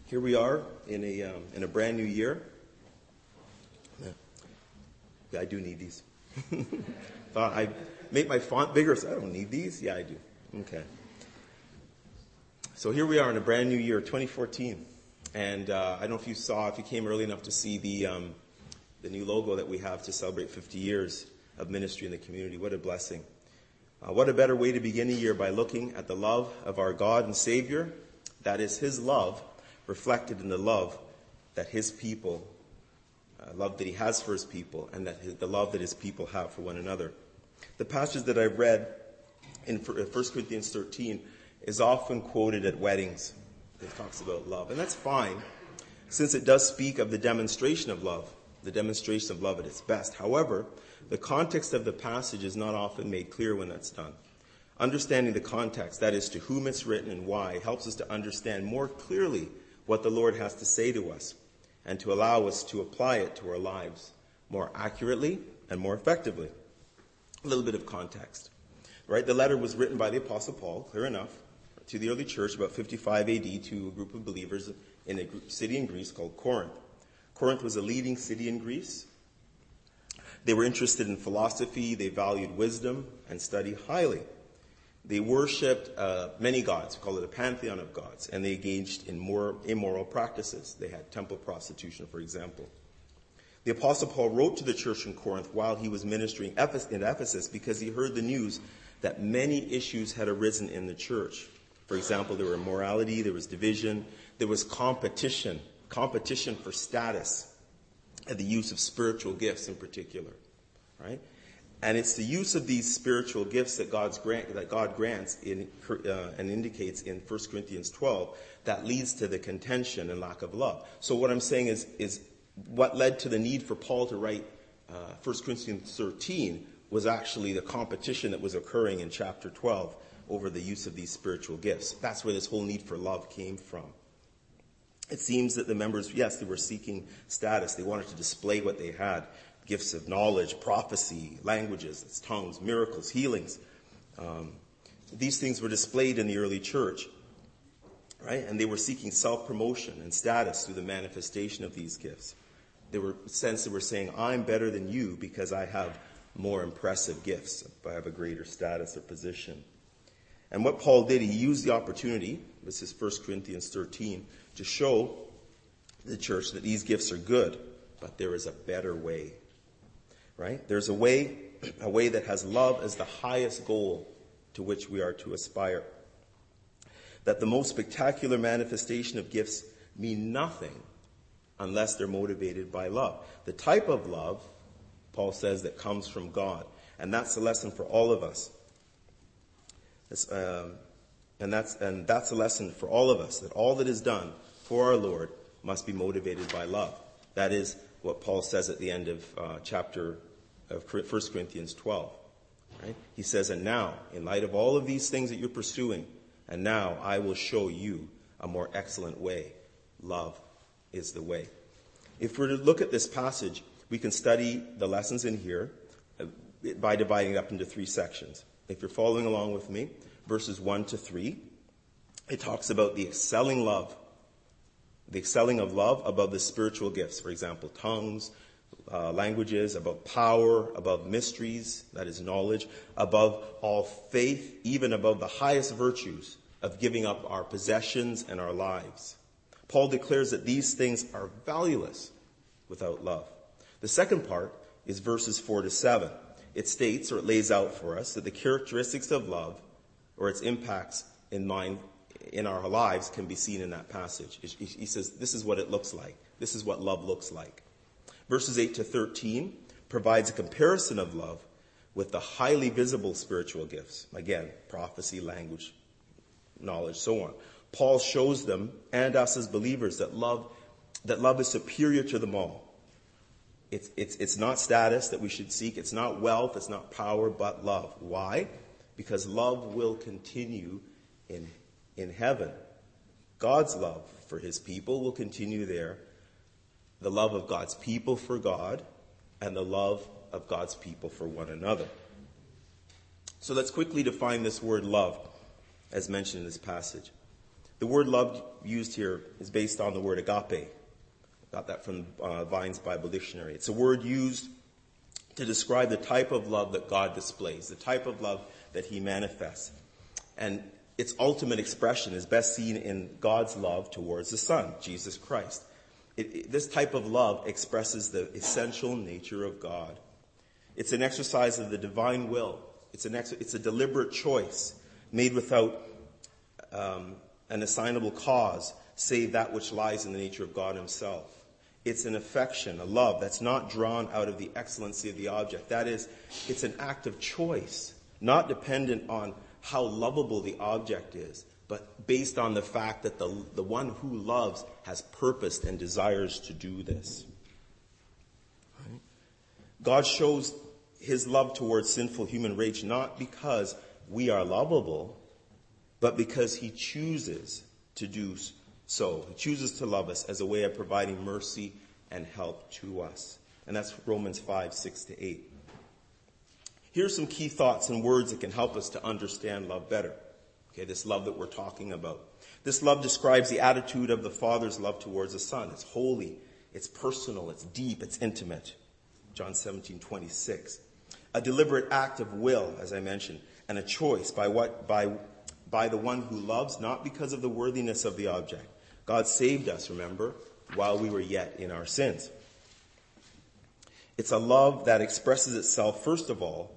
Here we are in a brand new year. Yeah, I do need these. Thought I'd make my font bigger, so I don't need these. Yeah, I do. Okay. So here we are in a brand new year, 2014. And I don't know if you came early enough to see the new logo that we have to celebrate 50 years of ministry in the community. What a blessing. What a better way to begin a year by looking at the love of our God and Savior. That is His love reflected in the love that His people, love that He has for His people, and the love that His people have for one another. The passage that I've read in 1 Corinthians 13 is often quoted at weddings. It talks about love. And that's fine, since it does speak of the demonstration of love at its best. However, the context of the passage is not often made clear when that's done. Understanding the context, that is, to whom it's written and why, helps us to understand more clearly what the Lord has to say to us, and to allow us to apply it to our lives more accurately and more effectively. A little bit of context. Right? The letter was written by the Apostle Paul, clear enough, to the early church about 55 AD to a group of believers in a city in Greece called Corinth. Corinth was a leading city in Greece. They were interested in philosophy, they valued wisdom, and study highly. They worshipped many gods, we call it a pantheon of gods, and they engaged in more immoral practices. They had temple prostitution, for example. The Apostle Paul wrote to the church in Corinth while he was ministering in Ephesus because he heard the news that many issues had arisen in the church. For example, there were immorality, there was division, there was competition for status, and the use of spiritual gifts in particular, right? And it's the use of these spiritual gifts that God grants and indicates in 1 Corinthians 12 that leads to the contention and lack of love. So what I'm saying is what led to the need for Paul to write 1 Corinthians 13 was actually the competition that was occurring in chapter 12 over the use of these spiritual gifts. That's where this whole need for love came from. It seems that the members, yes, they were seeking status. They wanted to display what they had. Gifts of knowledge, prophecy, languages, tongues, miracles, healings. These things were displayed in the early church, right? And they were seeking self-promotion and status through the manifestation of these gifts. They were saying, I'm better than you because I have more impressive gifts. I have a greater status or position. And what Paul did, he used the opportunity, this is 1 Corinthians 13, to show the church that these gifts are good, but there is a better way. Right? There's a way that has love as the highest goal to which we are to aspire. That the most spectacular manifestation of gifts mean nothing unless they're motivated by love. The type of love, Paul says, that comes from God. And that's a lesson for all of us. And that's a lesson for all of us, that all that is done for our Lord must be motivated by love. That is what Paul says at the end of 1 Corinthians 12. Right? He says, and now, in light of all of these things that you're pursuing, and now I will show you a more excellent way. Love is the way. If we're to look at this passage, we can study the lessons in here by dividing it up into three sections. If you're following along with me, verses 1 to 3, it talks about the excelling of love above the spiritual gifts. For example, tongues, languages, above power, above mysteries, that is knowledge, above all faith, even above the highest virtues of giving up our possessions and our lives. Paul declares that these things are valueless without love. The second part is verses 4 to 7. It states, or it lays out for us, that the characteristics of love, or its impacts in our lives, can be seen in that passage. He says, this is what it looks like. This is what love looks like. Verses 8 to 13 provides a comparison of love with the highly visible spiritual gifts. Again, prophecy, language, knowledge, so on. Paul shows them, and us as believers, that love is superior to them all. It's not status that we should seek. It's not wealth. It's not power, but love. Why? Because love will continue in heaven. God's love for his people will continue there. The love of God's people for God, and the love of God's people for one another. So let's quickly define this word love as mentioned in this passage. The word love used here is based on the word agape. Got that from Vine's Bible Dictionary. It's a word used to describe the type of love that God displays, the type of love that he manifests. And its ultimate expression is best seen in God's love towards the Son, Jesus Christ. This type of love expresses the essential nature of God. It's an exercise of the divine will. It's a deliberate choice made without an assignable cause, save that which lies in the nature of God himself. It's an affection, a love that's not drawn out of the excellency of the object. That is, it's an act of choice, not dependent on how lovable the object is, but based on the fact that the one who loves has purposed and desires to do this. Right? God shows his love towards sinful human race not because we are lovable, but because he chooses to do so. He chooses to love us as a way of providing mercy and help to us. And that's Romans 5:6-8. Here are some key thoughts and words that can help us to understand love better. Okay, this love that we're talking about. This love describes the attitude of the Father's love towards the Son. It's holy, it's personal, it's deep, it's intimate. John 17:26. A deliberate act of will, as I mentioned, and a choice by the one who loves, not because of the worthiness of the object. God saved us, remember, while we were yet in our sins. It's a love that expresses itself, first of all,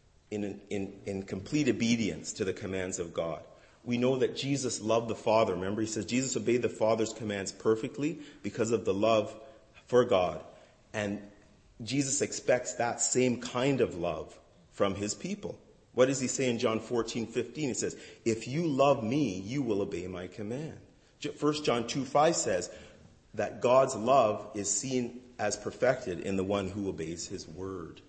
in complete obedience to the commands of God. We know that Jesus loved the Father. Remember, he says Jesus obeyed the Father's commands perfectly because of the love for God. And Jesus expects that same kind of love from his people. What does he say in John 14:15? He says, if you love me, you will obey my command. 1 John 2:5 says that God's love is seen as perfected in the one who obeys his word.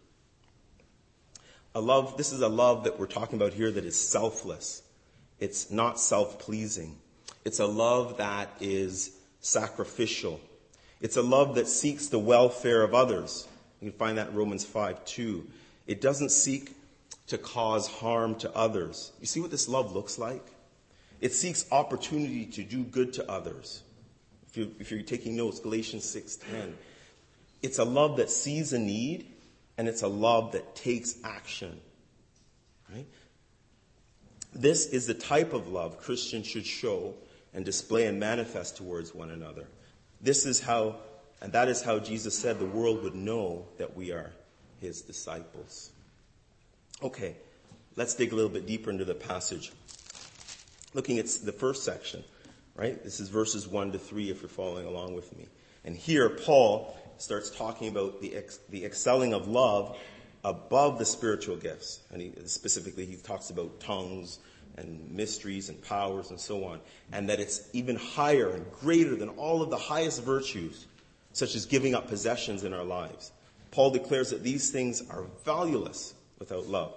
This is a love that we're talking about here that is selfless. It's not self-pleasing. It's a love that is sacrificial. It's a love that seeks the welfare of others. You can find that in Romans 5:2. It doesn't seek to cause harm to others. You see what this love looks like? It seeks opportunity to do good to others. If you're taking notes, Galatians 6:10. It's a love that sees a need, and it's a love that takes action. Right? This is the type of love Christians should show and display and manifest towards one another. That is how Jesus said the world would know that we are his disciples. Okay, let's dig a little bit deeper into the passage. Looking at the first section, right? This is verses 1-3 if you're following along with me. And here Paul starts talking about the excelling of love above the spiritual gifts. And he talks about tongues and mysteries and powers and so on. And that it's even higher and greater than all of the highest virtues, such as giving up possessions in our lives. Paul declares that these things are valueless without love.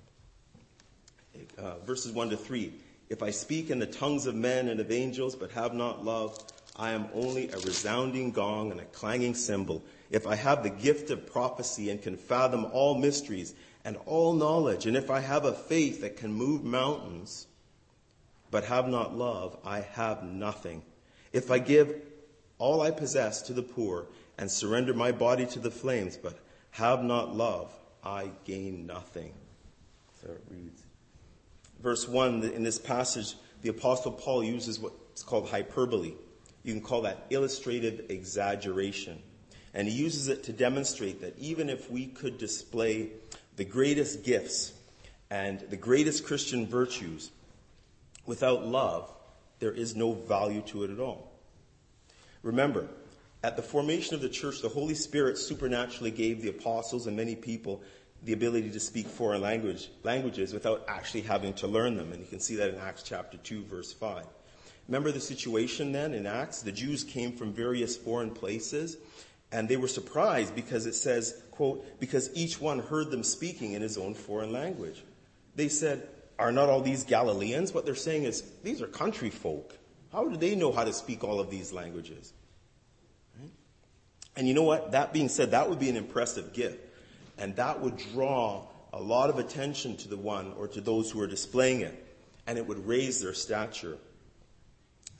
Verses 1-3. If I speak in the tongues of men and of angels, but have not love, I am only a resounding gong and a clanging cymbal. If I have the gift of prophecy and can fathom all mysteries and all knowledge, and if I have a faith that can move mountains, but have not love, I have nothing. If I give all I possess to the poor and surrender my body to the flames, but have not love, I gain nothing. So it reads. Verse 1, in this passage, the Apostle Paul uses what's called hyperbole. You can call that illustrative exaggeration. And he uses it to demonstrate that even if we could display the greatest gifts and the greatest Christian virtues, without love, there is no value to it at all. Remember, at the formation of the church, the Holy Spirit supernaturally gave the apostles and many people the ability to speak foreign languages without actually having to learn them. And you can see that in Acts chapter 2, verse 5. Remember the situation then in Acts? The Jews came from various foreign places, and they were surprised because it says, quote, because each one heard them speaking in his own foreign language. They said, are not all these Galileans? What they're saying is, these are country folk. How do they know how to speak all of these languages? Right? And you know what? That being said, that would be an impressive gift. And that would draw a lot of attention to the one or to those who are displaying it. And it would raise their stature.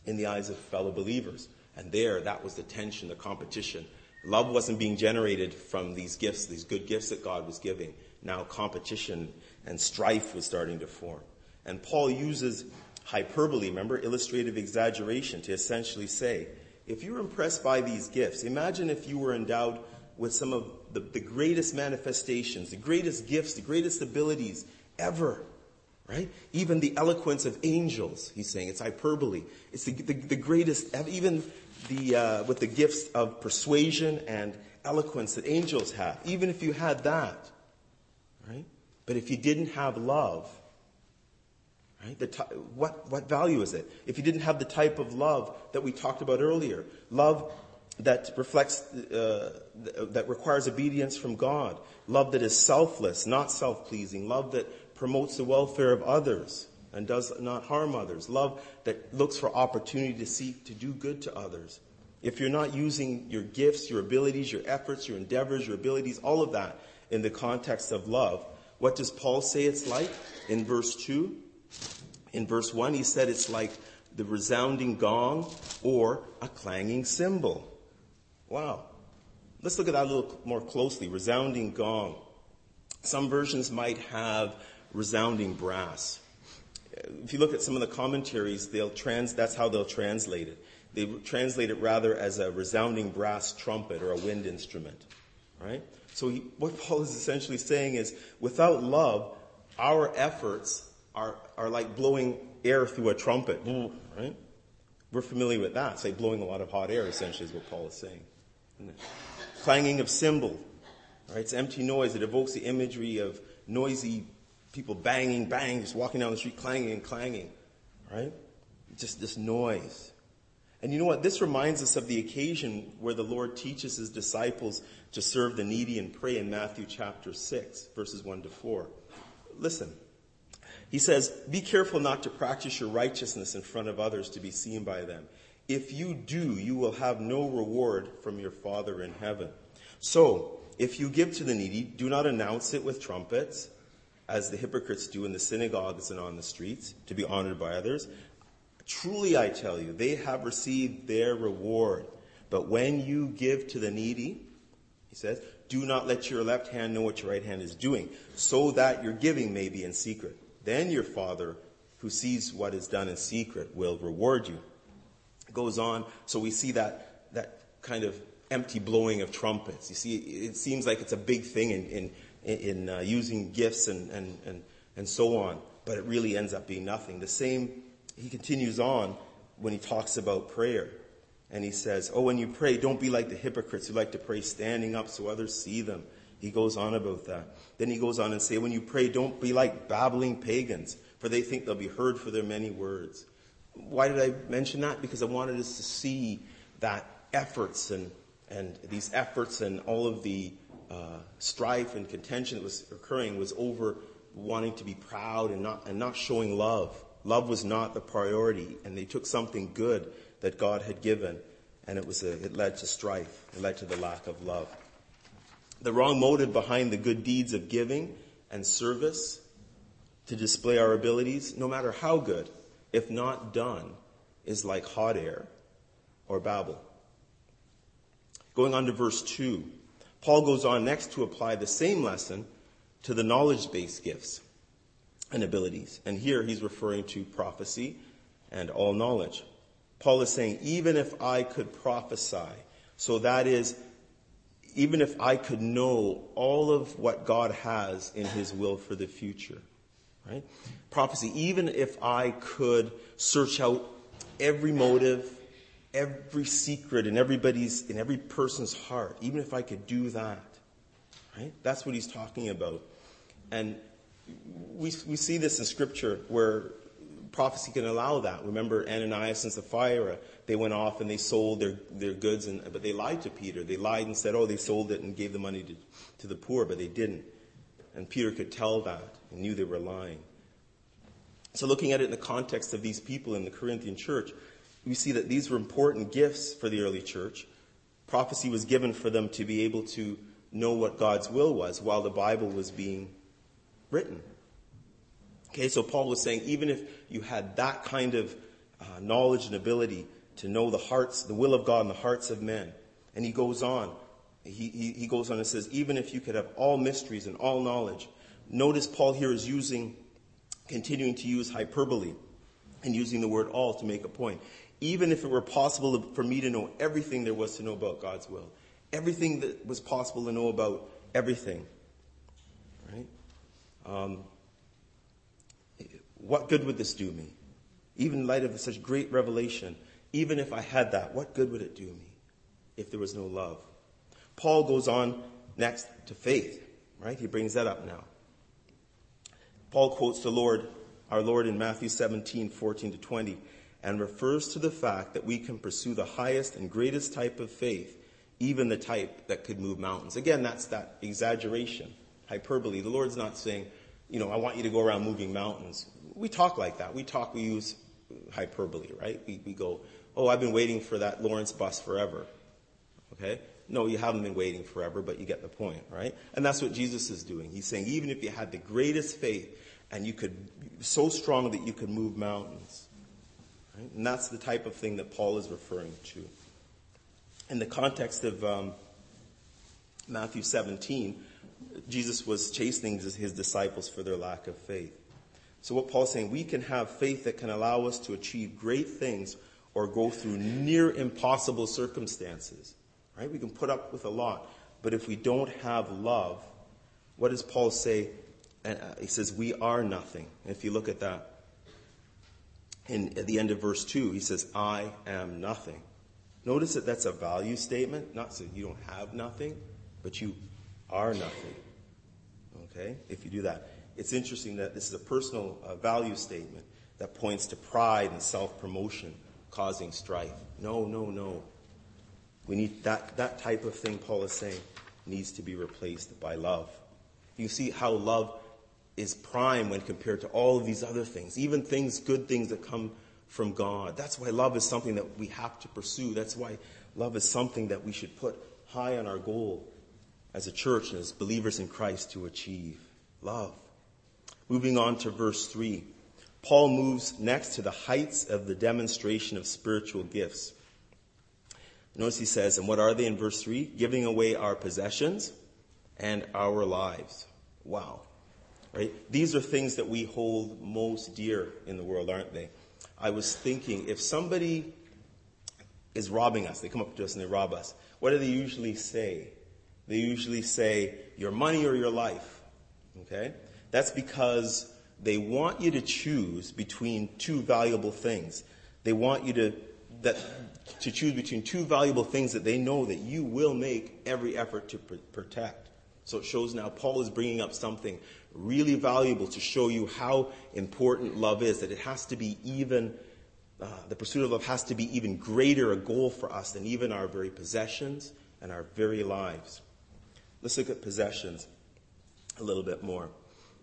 in the eyes of fellow believers. And there, that was the tension, the competition. Love wasn't being generated from these gifts, these good gifts that God was giving. Now competition and strife was starting to form. And Paul uses hyperbole, remember, illustrative exaggeration, to essentially say, if you're impressed by these gifts, imagine if you were endowed with some of the greatest manifestations, the greatest gifts, the greatest abilities ever, right? Even the eloquence of angels, he's saying. It's hyperbole. It's the greatest, even with the gifts of persuasion and eloquence that angels have. Even if you had that, right? But if you didn't have love, right? What value is it? If you didn't have the type of love that we talked about earlier, love that reflects, that requires obedience from God, love that is selfless, not self-pleasing, love that promotes the welfare of others and does not harm others, love that looks for opportunity to seek to do good to others. If you're not using your gifts, your abilities, your efforts, your endeavors, your abilities, all of that in the context of love, what does Paul say it's like in verse 2? In verse 1, he said it's like the resounding gong or a clanging cymbal. Wow. Let's look at that a little more closely. Resounding gong. Some versions might have resounding brass. If you look at some of the commentaries, that's how they'll translate it. They translate it rather as a resounding brass trumpet or a wind instrument. Right? So what Paul is essentially saying is, without love, our efforts are like blowing air through a trumpet. Right? We're familiar with that. It's like blowing a lot of hot air, essentially, is what Paul is saying. Clanging of cymbal. Right? It's empty noise. It evokes the imagery of noisy people banging, just walking down the street, clanging and clanging. Right? Just this noise. And you know what? This reminds us of the occasion where the Lord teaches his disciples to serve the needy and pray in Matthew chapter 6, verses 1 to 4. Listen. He says, be careful not to practice your righteousness in front of others to be seen by them. If you do, you will have no reward from your Father in heaven. So, if you give to the needy, do not announce it with trumpets, as the hypocrites do in the synagogues and on the streets, to be honored by others. Truly, I tell you, they have received their reward. But when you give to the needy, he says, do not let your left hand know what your right hand is doing, so that your giving may be in secret. Then your Father, who sees what is done in secret, will reward you. It goes on, so we see that kind of empty blowing of trumpets. You see, it seems like it's a big thing in using gifts and so on, but it really ends up being nothing. The same, he continues on when he talks about prayer. And he says, when you pray, don't be like the hypocrites who like to pray standing up so others see them. He goes on about that. Then he goes on and say, when you pray, don't be like babbling pagans, for they think they'll be heard for their many words. Why did I mention that? Because I wanted us to see that efforts and these efforts and all of the strife and contention that was occurring was over wanting to be proud and not showing love. Love was not the priority, and they took something good that God had given, and it led to strife. It led to the lack of love. The wrong motive behind the good deeds of giving and service to display our abilities, no matter how good, if not done, is like hot air or babble. Going on to verse 2, Paul goes on next to apply the same lesson to the knowledge-based gifts and abilities. And here he's referring to prophecy and all knowledge. Paul is saying, even if I could prophesy, so that is, even if I could know all of what God has in his will for the future, right? Prophecy, even if I could search out every motive, every secret in every person's heart, even if I could do that, right? That's what he's talking about. And we see this in Scripture where prophecy can allow that. Remember Ananias and Sapphira, they went off and they sold their goods, but they lied to Peter. They lied and said, they sold it and gave the money to the poor, but they didn't. And Peter could tell that and knew they were lying. So looking at it in the context of these people in the Corinthian church, we see that these were important gifts for the early church. Prophecy was given for them to be able to know what God's will was while the Bible was being written. Okay, so Paul was saying, even if you had that kind of knowledge and ability to know the will of God in the hearts of men. And he goes on. He goes on and says, even if you could have all mysteries and all knowledge. Notice Paul here is continuing to use hyperbole and using the word all to make a point. Even if it were possible for me to know everything there was to know about God's will. Everything that was possible to know about everything. Right? What good would this do me? Even in light of such great revelation, even if I had that, what good would it do me if there was no love? Paul goes on next to faith, right? He brings that up now. Paul quotes our Lord in Matthew 17:14-20, and refers to the fact that we can pursue the highest and greatest type of faith, even the type that could move mountains. Again, that's that exaggeration, hyperbole. The Lord's not saying, I want you to go around moving mountains. We talk like that. We use hyperbole, right? We go, I've been waiting for that Lawrence bus forever. Okay? No, you haven't been waiting forever, but you get the point, right? And that's what Jesus is doing. He's saying, even if you had the greatest faith and you could, so strong that you could move mountains, right? And that's the type of thing that Paul is referring to. In the context of Matthew 17, Jesus was chastening his disciples for their lack of faith. So what Paul's saying, we can have faith that can allow us to achieve great things or go through near impossible circumstances. Right? We can put up with a lot. But if we don't have love, what does Paul say? He says, we are nothing. And if you look at that, at the end of verse 2, he says, I am nothing. Notice that that's a value statement. Not so you don't have nothing, but you are nothing. Okay? If you do that. It's interesting that this is a personal value statement that points to pride and self-promotion causing strife. No. We need that type of thing, Paul is saying, needs to be replaced by love. You see how love is prime when compared to all of these other things, even good things that come from God. That's why love is something that we have to pursue. That's why love is something that we should put high on our goal as a church and as believers in Christ to achieve. Love. Moving on to verse 3. Paul moves next to the heights of the demonstration of spiritual gifts. Notice he says, and what are they in verse 3? Giving away our possessions and our lives. Wow. Right? These are things that we hold most dear in the world, aren't they? I was thinking, if somebody is robbing us, they come up to us and they rob us, what do they usually say? They usually say, your money or your life. Okay? That's because they want you to choose between two valuable things. They want you to choose between two valuable things that they know that you will make every effort to protect. So it shows now Paul is bringing up something really valuable to show you how important love is, that it has to be even, the pursuit of love has to be even greater a goal for us than even our very possessions and our very lives. Let's look at possessions a little bit more.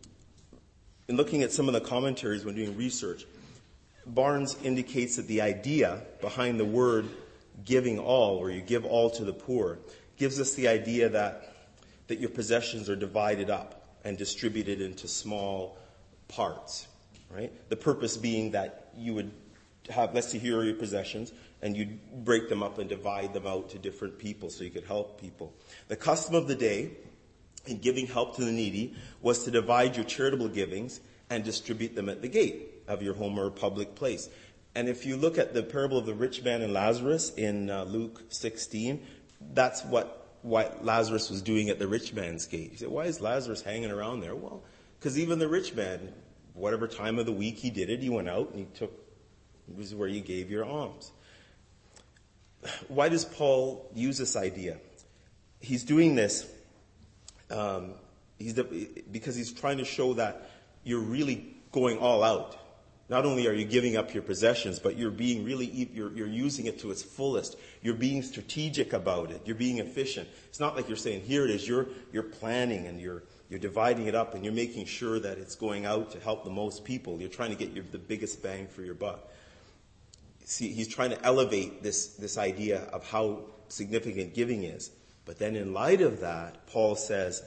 In looking at some of the commentaries when doing research, Barnes indicates that the idea behind the word giving all, or you give all to the poor, gives us the idea that your possessions are divided up and distributed into small parts, right? The purpose being that you would have, let's say, here are your possessions, and you'd break them up and divide them out to different people so you could help people. The custom of the day in giving help to the needy was to divide your charitable givings and distribute them at the gate of your home or public place. And if you look at the parable of the rich man and Lazarus in Luke 16, that's what Lazarus was doing at the rich man's gate. You say, why is Lazarus hanging around there? Well, because even the rich man, whatever time of the week he did it, he went out and it was where you gave your alms. Why does Paul use this idea? He's doing this because he's trying to show that you're really going all out. Not only are you giving up your possessions, but you're using it to its fullest. You're being strategic about it. You're being efficient. It's not like you're saying, here it is. You're planning and you're dividing it up and you're making sure that it's going out to help the most people. You're trying to get the biggest bang for your buck. See, he's trying to elevate this idea of how significant giving is. But then in light of that, Paul says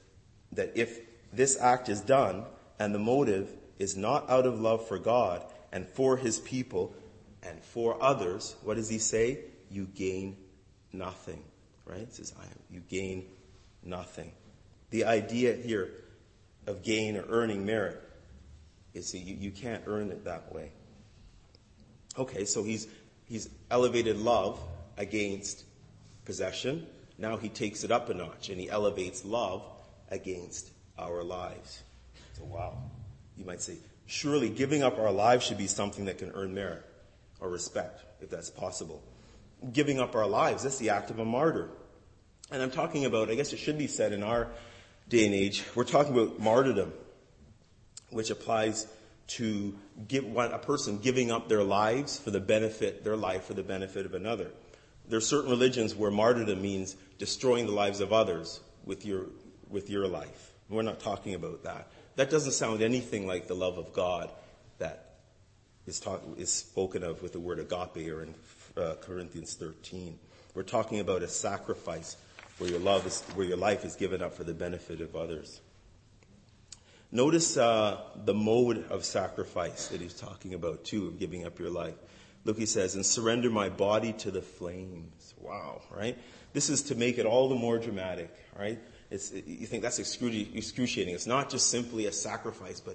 that if this act is done and the motive is not out of love for God and for his people and for others, what does he say? You gain nothing, right? It says, you gain nothing. The idea here of gain or earning merit is that you can't earn it that way. Okay, so he's elevated love against possession. Now he takes it up a notch and he elevates love against our lives. So wow, you might say, surely giving up our lives should be something that can earn merit or respect, if that's possible. Giving up our lives, that's the act of a martyr. And I'm talking about, I guess it should be said in our day and age, we're talking about martyrdom, which applies to a person giving up their lives for the benefit, their life for the benefit of another. There are certain religions where martyrdom means destroying the lives of others with your life. We're not talking about that. That doesn't sound anything like the love of God that is spoken of with the word agape or in Corinthians 13. We're talking about a sacrifice where your life is given up for the benefit of others. Notice the mode of sacrifice that he's talking about too, of giving up your life. Look, he says, and surrender my body to the flames. Wow, right? This is to make it all the more dramatic, right? You think that's excruciating. It's not just simply a sacrifice, but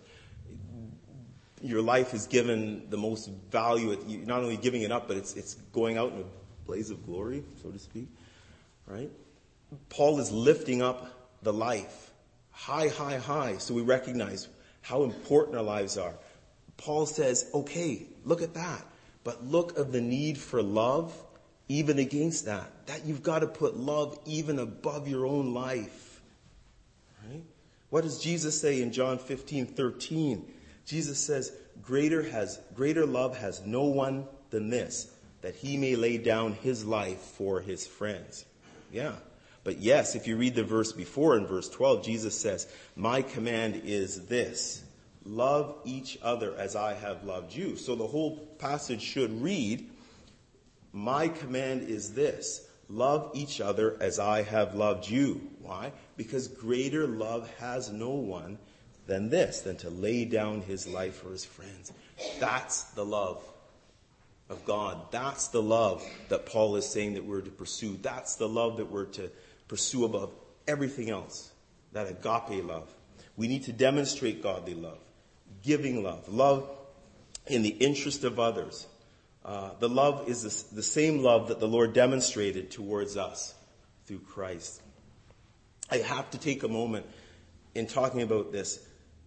your life is given the most value. You're not only giving it up, but it's going out in a blaze of glory, so to speak, right? Paul is lifting up the life high, high, high, so we recognize how important our lives are. Paul says, okay, look at that, but look of the need for love even against that you've got to put love even above your own life. Right? What does Jesus say in John 15:13? Jesus says, greater love has no one than this, that he may lay down his life for his friends. Yeah. But yes, if you read the verse before, in verse 12, Jesus says, my command is this, love each other as I have loved you. So the whole passage should read, my command is this, love each other as I have loved you. Why? Because greater love has no one than this, than to lay down his life for his friends. That's the love of God. That's the love that Paul is saying that we're to pursue. That's the love that we're to pursue above everything else. That agape love. We need to demonstrate godly love, giving love in the interest of others. The love is the same love that the Lord demonstrated towards us through Christ. I have to take a moment in talking about this.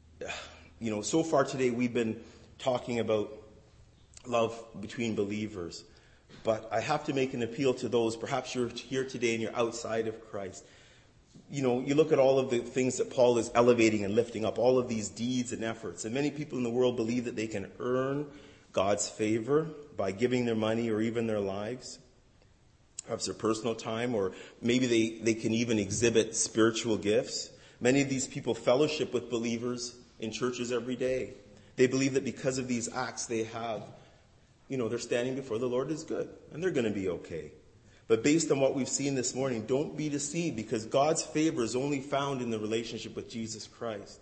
So far today we've been talking about love between believers. But I have to make an appeal to those, perhaps you're here today and you're outside of Christ. You look at all of the things that Paul is elevating and lifting up, all of these deeds and efforts. And many people in the world believe that they can earn God's favor by giving their money or even their lives, perhaps their personal time, or maybe they can even exhibit spiritual gifts. Many of these people fellowship with believers in churches every day. They believe that because of these acts they have, they're standing before the Lord is good, and they're going to be okay. But based on what we've seen this morning, don't be deceived, because God's favor is only found in the relationship with Jesus Christ.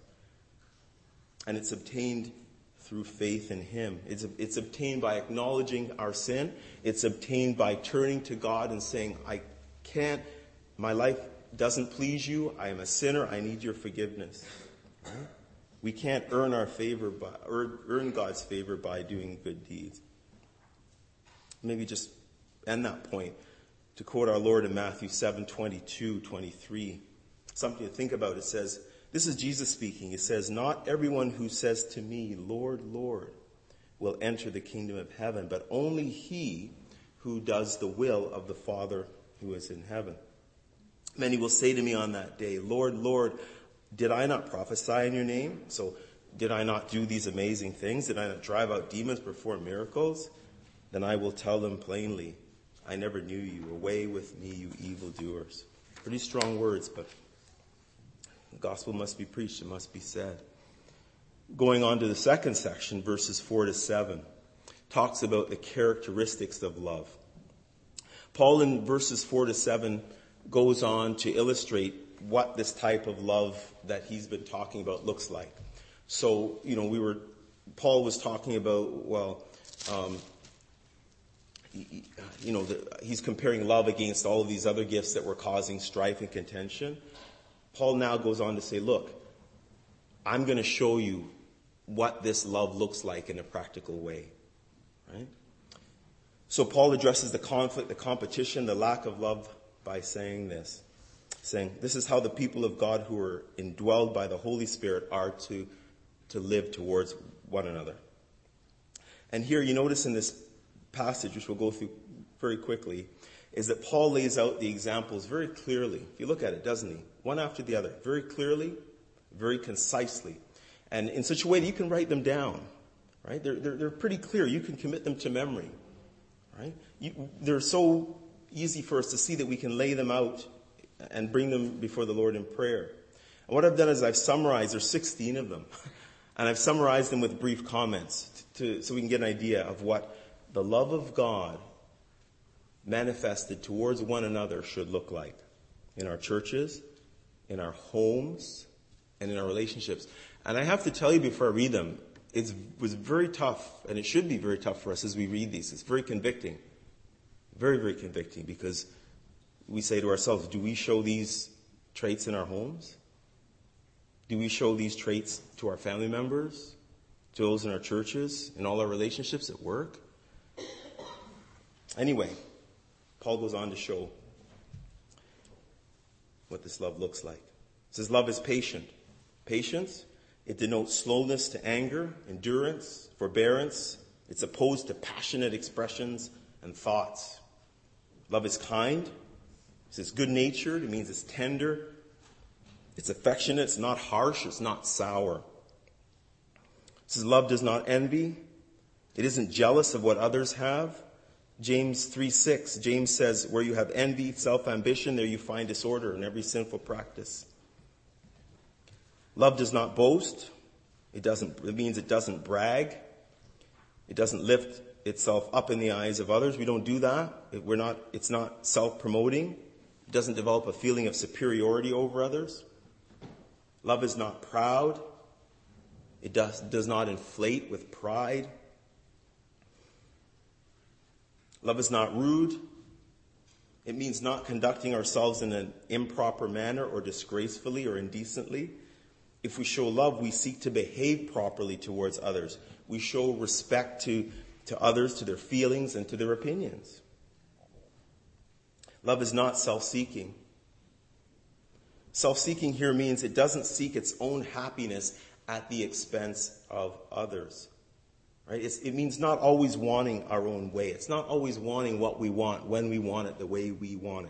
And it's obtained through faith in him. It's obtained by acknowledging our sin. It's obtained by turning to God and saying, my life doesn't please you. I am a sinner. I need your forgiveness. Right? We can't earn earn God's favor by doing good deeds. Maybe just end that point to quote our Lord in Matthew 7:22-23. Something to think about. It says, this is Jesus speaking. It says, not everyone who says to me, Lord, Lord, will enter the kingdom of heaven, but only he who does the will of the Father who is in heaven. Many will say to me on that day, Lord, Lord, did I not prophesy in your name? So did I not do these amazing things? Did I not drive out demons, perform miracles? Then I will tell them plainly, I never knew you. Away with me, you evildoers. Pretty strong words, but the gospel must be preached. It must be said. Going on to the second section, verses 4-7, talks about the characteristics of love. Paul in verses 4-7 goes on to illustrate what this type of love that he's been talking about looks like. So, we were Paul was talking about, he's comparing love against all of these other gifts that were causing strife and contention. Paul now goes on to say, look, I'm going to show you what this love looks like in a practical way. Right? So Paul addresses the conflict, the competition, the lack of love by saying this. Saying, this is how the people of God who are indwelled by the Holy Spirit are to live towards one another. And here you notice in this passage, which we'll go through very quickly, is that Paul lays out the examples very clearly. If you look at it, doesn't he? One after the other. Very clearly, very concisely. And in such a way that you can write them down. Right? They're pretty clear. You can commit them to memory. Right? They're so easy for us to see that we can lay them out and bring them before the Lord in prayer. And what I've done is I've summarized, there's 16 of them, and I've summarized them with brief comments so we can get an idea of what the love of God manifested towards one another should look like in our churches, in our homes, and in our relationships. And I have to tell you before I read them, it was very tough, and it should be very tough for us as we read these. It's very convicting. Very, very convicting, because we say to ourselves, do we show these traits in our homes? Do we show these traits to our family members, to those in our churches, in all our relationships at work? Anyway, Paul goes on to show what this love looks like. He says love is patient. Patience, it denotes slowness to anger, endurance, forbearance. It's opposed to passionate expressions and thoughts. Love is kind. It says good-natured. It means it's tender. It's affectionate. It's not harsh. It's not sour. It says love does not envy. It isn't jealous of what others have. James 3:6, James says, where you have envy, self-ambition, there you find disorder and every sinful practice. Love does not boast. It means it doesn't brag. It doesn't lift itself up in the eyes of others. We don't do that. It's not self-promoting. It doesn't develop a feeling of superiority over others. Love is not proud. It does not inflate with pride. Love is not rude. It means not conducting ourselves in an improper manner or disgracefully or indecently. If we show love, we seek to behave properly towards others. We show respect to others, to their feelings, and to their opinions. Love is not self-seeking. Self-seeking here means it doesn't seek its own happiness at the expense of others. Right? It means not always wanting our own way. It's not always wanting what we want, when we want it, the way we want it.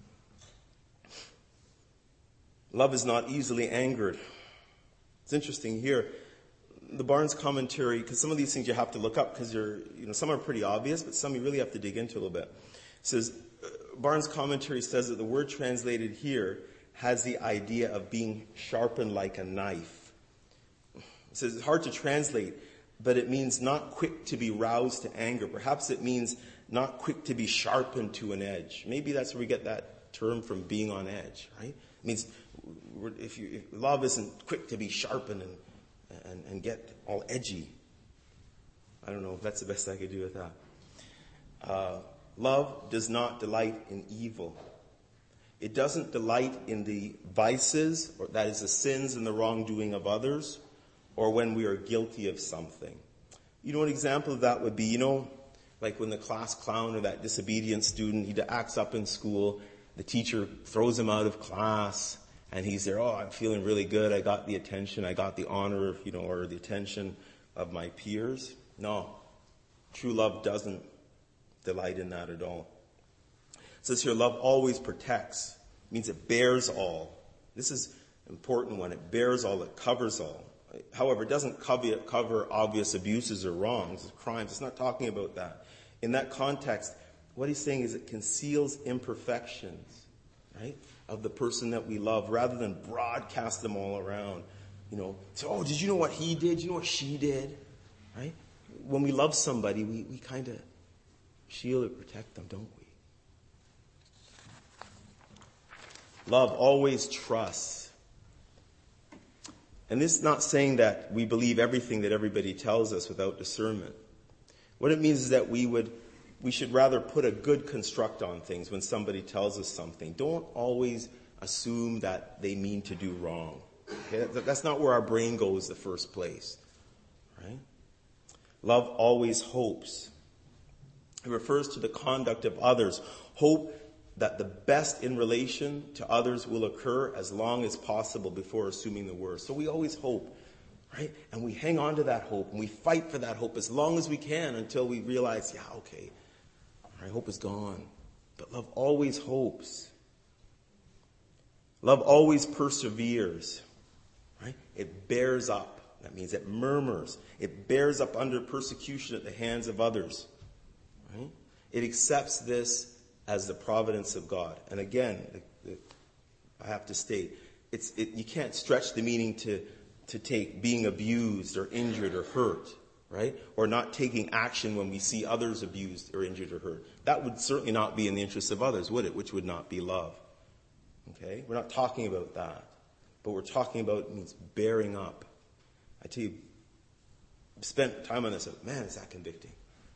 Love is not easily angered. It's interesting here, the Barnes commentary, because some of these things you have to look up because some are pretty obvious, but some you really have to dig into a little bit. It says, Barnes commentary says that the word translated here has the idea of being sharpened like a knife. It says it's hard to translate, but it means not quick to be roused to anger. Perhaps it means not quick to be sharpened to an edge. Maybe that's where we get that term from, being on edge, right? It means if love isn't quick to be sharpened and get all edgy. I don't know if that's the best I could do with that. Love does not delight in evil. It doesn't delight in the vices, or that is the sins and the wrongdoing of others, or when we are guilty of something. An example of that would be, like when the class clown or that disobedient student, he acts up in school, the teacher throws him out of class, and he's there, I'm feeling really good, I got the attention, I got the honor, or the attention of my peers. No, true love doesn't delight in that at all. It says here, love always protects. It means it bears all. This is an important one. It bears all, it covers all. However, it doesn't cover obvious abuses or wrongs, or crimes. It's not talking about that. In that context, what he's saying is it conceals imperfections, right, of the person that we love, rather than broadcast them all around. So, did you know what he did? You know what she did? Right? When we love somebody, we kind of shield or protect them, don't we? Love always trusts. And this is not saying that we believe everything that everybody tells us without discernment. What it means is that we should rather put a good construct on things when somebody tells us something. Don't always assume that they mean to do wrong. Okay? That's not where our brain goes the first place. Right? Love always hopes. It refers to the conduct of others. Hope that the best in relation to others will occur as long as possible before assuming the worst. So we always hope, right? And we hang on to that hope, and we fight for that hope as long as we can until we realize, yeah, okay, our hope is gone. But love always hopes. Love always perseveres, right? It bears up. That means it murmurs. It bears up under persecution at the hands of others, right? It accepts this as the providence of God. And again, I have to state, you can't stretch the meaning to take being abused or injured or hurt, right? Or not taking action when we see others abused or injured or hurt. That would certainly not be in the interests of others, would it? Which would not be love. Okay? We're not talking about that. But we're talking about, it means bearing up. I tell you, I've spent time on this, man, is that convicting.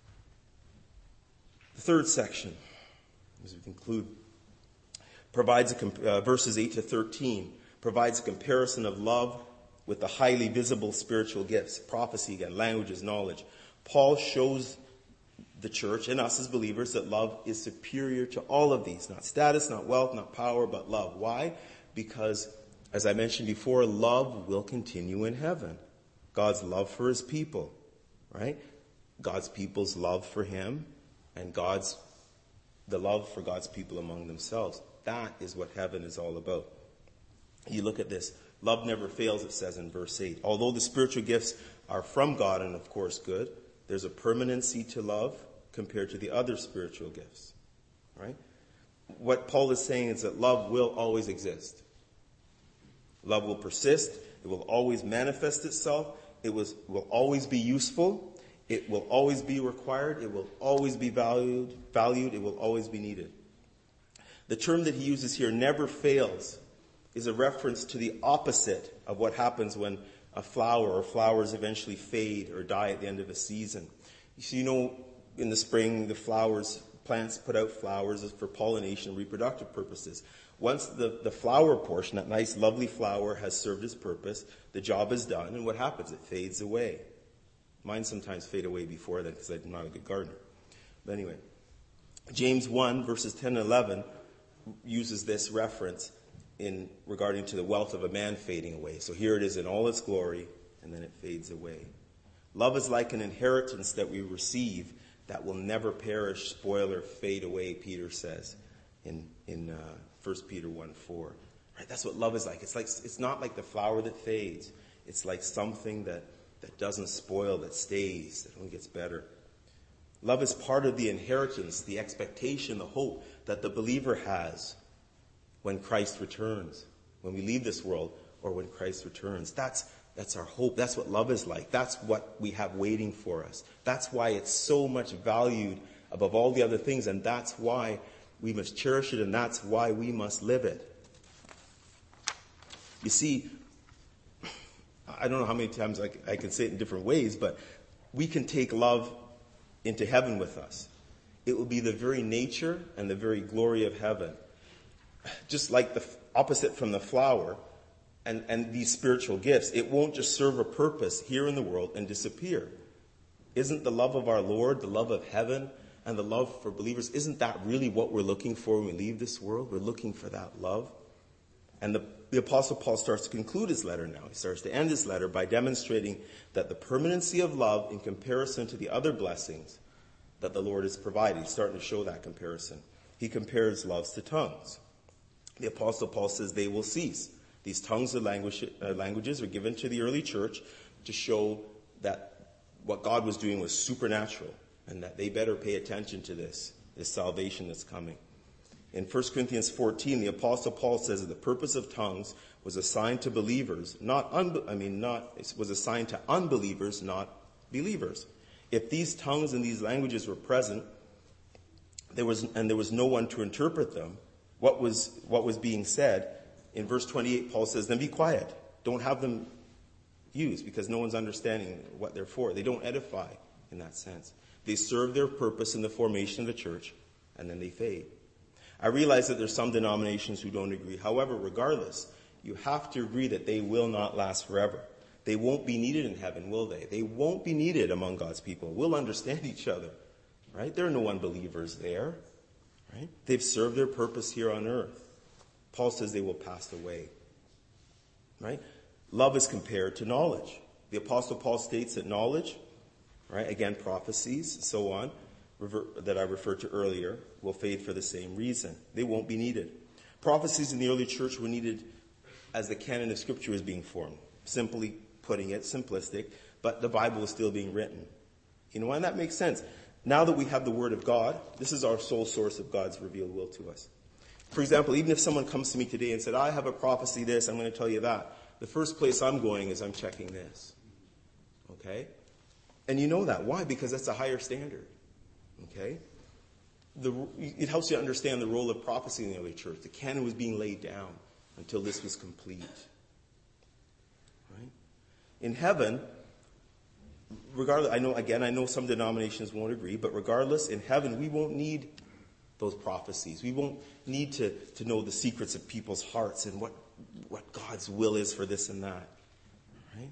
The third section, as we conclude, provides verses 8 to 13, provides a comparison of love with the highly visible spiritual gifts, prophecy again, languages, knowledge. Paul shows the church and us as believers that love is superior to all of these. Not status, not wealth, not power, but love. Why? Because, as I mentioned before, love will continue in heaven. God's love for his people, right? God's people's love for him, and the love for God's people among themselves. That is what heaven is all about. You look at this. Love never fails, it says in verse 8. Although the spiritual gifts are from God and of course good, there's a permanency to love compared to the other spiritual gifts. Right? What Paul is saying is that love will always exist. Love will persist. It will always manifest itself. It will always be useful. It will always be required. It will always be valued. It will always be needed. The term that he uses here, never fails, is a reference to the opposite of what happens when a flower or flowers eventually fade or die at the end of a season. You know, in the spring, plants put out flowers for pollination and reproductive purposes. Once the flower portion, that nice, lovely flower, has served its purpose, the job is done, and what happens? It fades away. Mine sometimes fade away before then because I'm not a good gardener. But anyway, James 1, verses 10 and 11 uses this reference in regarding to the wealth of a man fading away. So here it is in all its glory, and then it fades away. Love is like an inheritance that we receive that will never perish, spoil, or fade away, Peter says in 1 Peter 1:4. Right? That's what love is like. It's not like the flower that fades. It's like something that doesn't spoil, that stays, that only gets better. Love is part of the inheritance, the expectation, the hope that the believer has when Christ returns, when we leave this world, or when Christ returns. That's our hope. That's what love is like. That's what we have waiting for us. That's why it's so much valued above all the other things, and that's why we must cherish it, and that's why we must live it. You see, I don't know how many times I can say it in different ways, but we can take love into heaven with us. It will be the very nature and the very glory of heaven. Just like the opposite from the flower and these spiritual gifts, it won't just serve a purpose here in the world and disappear. Isn't the love of our Lord, the love of heaven, and the love for believers, isn't that really what we're looking for when we leave this world? We're looking for that love. And the Apostle Paul starts to conclude his letter now. He starts to end his letter by demonstrating that the permanency of love in comparison to the other blessings that the Lord has provided. He's starting to show that comparison. He compares loves to tongues. The Apostle Paul says they will cease. These tongues of languages are given to the early church to show that what God was doing was supernatural and that they better pay attention to this salvation that's coming. In 1 Corinthians 14, the Apostle Paul says that the purpose of tongues was assigned to believers, was assigned to unbelievers, not believers. If these tongues and these languages were present, there was no one to interpret them, what was being said, in verse 28, Paul says, then be quiet. Don't have them used because no one's understanding what they're for. They don't edify in that sense. They serve their purpose in the formation of the church, and then they fade. I realize that there's some denominations who don't agree. However, regardless, you have to agree that they will not last forever. They won't be needed in heaven, will they? They won't be needed among God's people. We'll understand each other, right? There are no unbelievers there, right? They've served their purpose here on earth. Paul says they will pass away, right? Love is compared to knowledge. The Apostle Paul states that knowledge, right, again, prophecies, so on, that I referred to earlier, will fade for the same reason. They won't be needed. Prophecies in the early church were needed as the canon of Scripture was being formed. Simply putting it, simplistic, but the Bible is still being written. You know, and that makes sense. Now that we have the Word of God, this is our sole source of God's revealed will to us. For example, even if someone comes to me today and said, I have a prophecy this, I'm going to tell you that. The first place I'm going is I'm checking this. Okay? And you know that. Why? Because that's a higher standard. Okay? It helps you understand the role of prophecy in the early church. The canon was being laid down until this was complete. Right? In heaven, regardless, I know some denominations won't agree, but regardless, in heaven, we won't need those prophecies. We won't need to know the secrets of people's hearts and what God's will is for this and that. Right?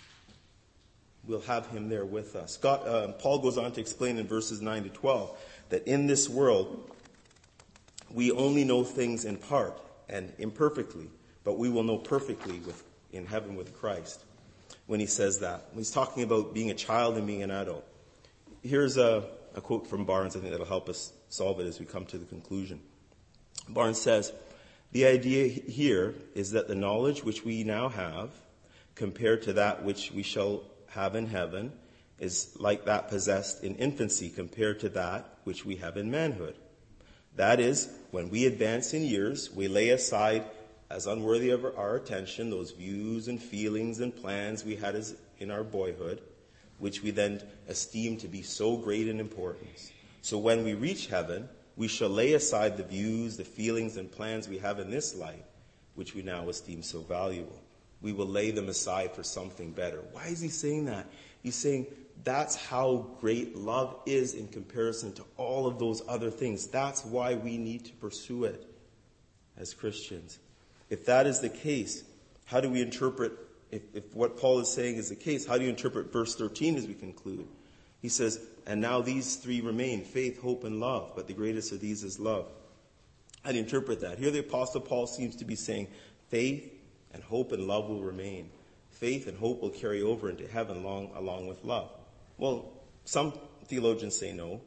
We'll have him there with us. Paul goes on to explain in verses 9 to 12 that in this world, we only know things in part and imperfectly, but we will know perfectly in heaven with Christ. When he says that, when he's talking about being a child and being an adult. Here's a quote from Barnes. I think that'll help us solve it as we come to the conclusion. Barnes says, the idea here is that the knowledge which we now have, compared to that which we shall have in heaven, is like that possessed in infancy compared to that which we have in manhood. That is, when we advance in years, we lay aside as unworthy of our attention those views and feelings and plans we had in our boyhood, which we then esteem to be so great in importance. So when we reach heaven, we shall lay aside the views, the feelings, and plans we have in this life, which we now esteem so valuable. We will lay them aside for something better. Why is he saying that? He's saying that's how great love is in comparison to all of those other things. That's why we need to pursue it as Christians. If that is the case, how do we interpret, if what Paul is saying is the case, how do you interpret verse 13 as we conclude? He says, and now these three remain, faith, hope, and love, but the greatest of these is love. How do you interpret that? Here the Apostle Paul seems to be saying faith and hope and love will remain. Faith and hope will carry over into heaven along with love. Well, some theologians say no,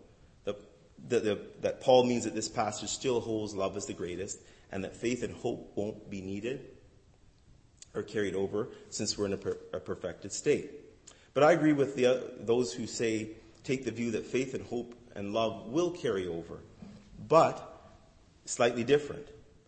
that Paul means that this passage still holds love as the greatest, and that faith and hope won't be needed or carried over since we're in a perfected state. But I agree with those who take the view that faith and hope and love will carry over, but slightly different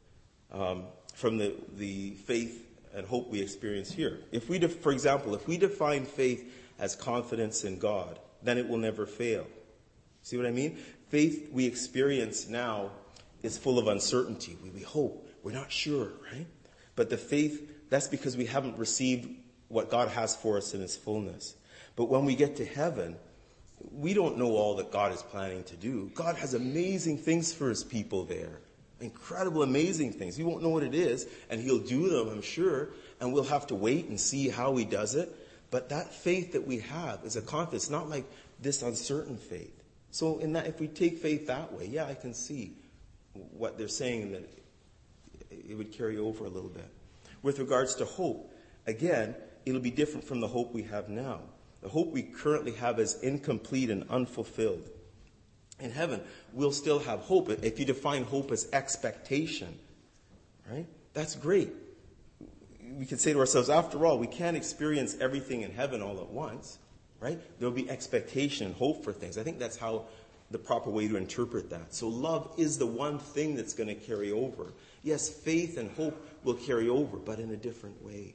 from the faith and hope we experience here. For example, if we define faith as confidence in God, then it will never fail. See what I mean? Faith we experience now is full of uncertainty. We hope. We're not sure, right? But the faith, that's because we haven't received what God has for us in his fullness. But when we get to heaven, we don't know all that God is planning to do. God has amazing things for his people there. Incredible, amazing things. We won't know what it is, and he'll do them, I'm sure, and we'll have to wait and see how he does it. But that faith that we have is a confidence, not like this uncertain faith. So in that, if we take faith that way, yeah, I can see what they're saying, that it would carry over a little bit. With regards to hope, again, it'll be different from the hope we have now. The hope we currently have is incomplete and unfulfilled. In heaven, we'll still have hope. If you define hope as expectation, right? That's great. We could say to ourselves, after all, we can't experience everything in heaven all at once, right? There'll be expectation and hope for things. I think that's how the proper way to interpret that. So love is the one thing that's going to carry over. Yes, faith and hope will carry over, but in a different way.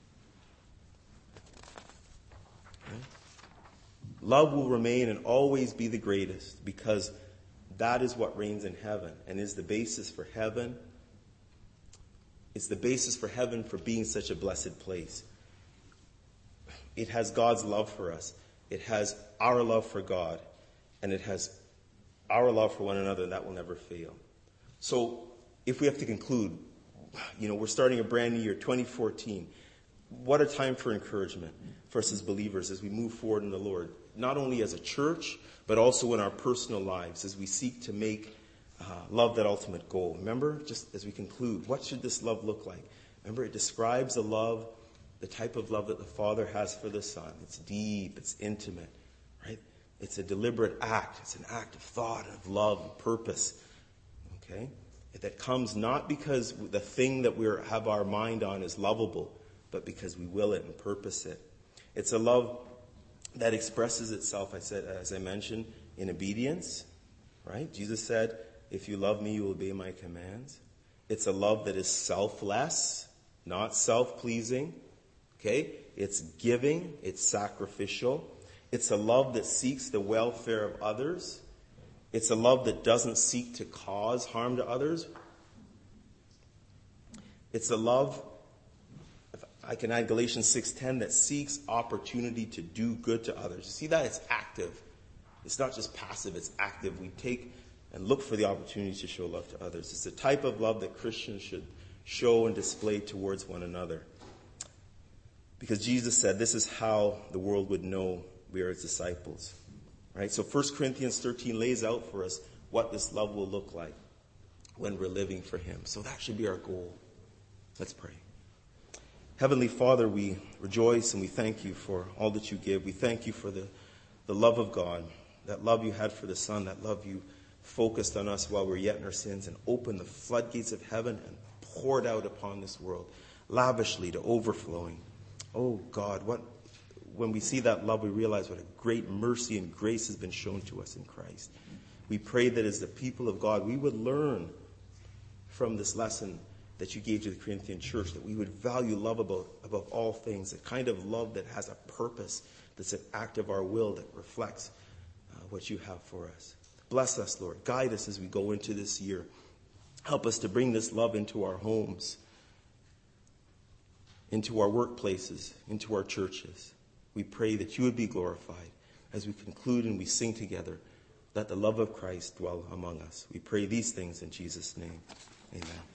Right? Love will remain and always be the greatest because that is what reigns in heaven and is the basis for heaven. It's the basis for heaven for being such a blessed place. It has God's love for us. It has our love for God. And it has our love for one another, and that will never fail. So if we have to conclude, we're starting a brand new year, 2014. What a time for encouragement for us as believers as we move forward in the Lord. Not only as a church, but also in our personal lives as we seek to make love that ultimate goal. Remember, just as we conclude, what should this love look like? Remember, it describes a love, the type of love that the Father has for the Son. It's deep, it's intimate, right? It's a deliberate act. It's an act of thought, of love, and purpose. Okay? That comes not because the thing that we have our mind on is lovable, but because we will it and purpose it. It's a love that expresses itself, as I mentioned, in obedience. Right? Jesus said, if you love me, you will obey my commands. It's a love that is selfless, not self-pleasing. Okay? It's giving. It's sacrificial. It's a love that seeks the welfare of others. It's a love that doesn't seek to cause harm to others. It's a love, I can add Galatians 6:10, that seeks opportunity to do good to others. You see that? It's active. It's not just passive, it's active. We take and look for the opportunity to show love to others. It's the type of love that Christians should show and display towards one another. Because Jesus said this is how the world would know we are his disciples. Right? So 1 Corinthians 13 lays out for us what this love will look like when we're living for him. So that should be our goal. Let's pray. Heavenly Father, we rejoice and we thank you for all that you give. We thank you for the love of God, that love you had for the Son, that love you focused on us while we were yet in our sins and opened the floodgates of heaven and poured out upon this world, lavishly to overflowing. Oh God, when we see that love, we realize what a great mercy and grace has been shown to us in Christ. We pray that as the people of God, we would learn from this lesson that you gave to the Corinthian church, that we would value love above all things, a kind of love that has a purpose, that's an act of our will that reflects what you have for us. Bless us, Lord. Guide us as we go into this year. Help us to bring this love into our homes, into our workplaces, into our churches. We pray that you would be glorified as we conclude and we sing together. Let the love of Christ dwell among us. We pray these things in Jesus' name. Amen.